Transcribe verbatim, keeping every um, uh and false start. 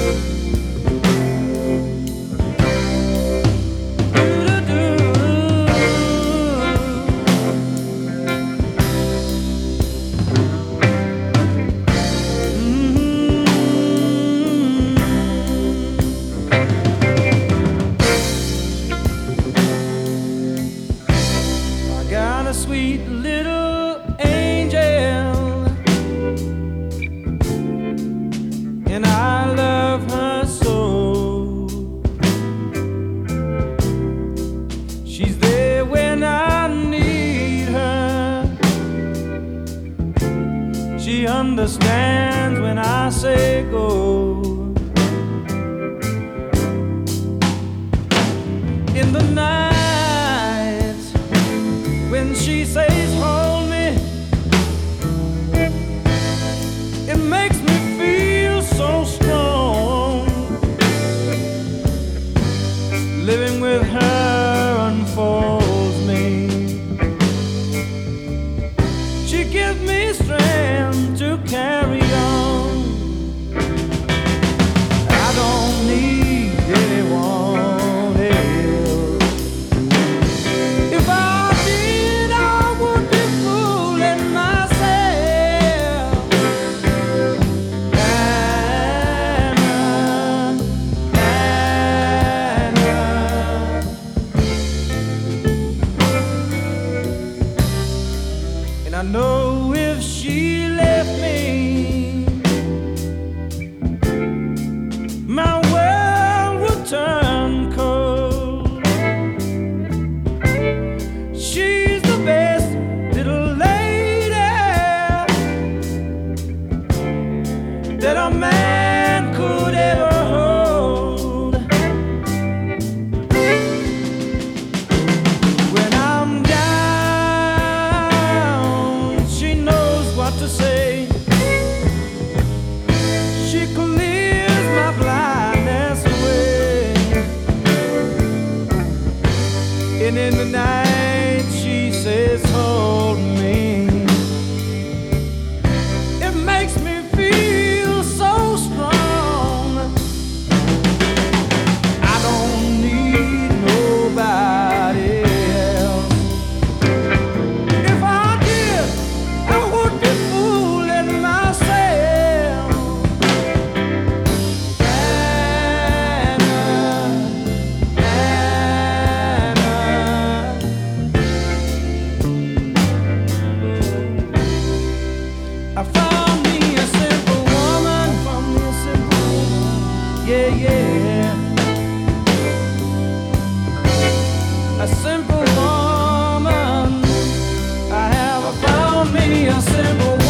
Sweet little angel, and I love her so. She's there when I need her. She understands when I say go. In the night when she says hold me, it makes me feel so strong. Living with her unfolds me. She gives me strength to carry on. I don't need anyone else. If I I know if she left me, my world would turn cold. She's the best little lady that a man could ever hold. When I'm to say, she clears my blindness away. And in the night she says hold me. It makes me feel so strong. I don't need nobody else. If I did, I would be fooling myself. I found me a simple woman. Found me a simple woman. Yeah, yeah. A simple woman. I have found me a simple woman.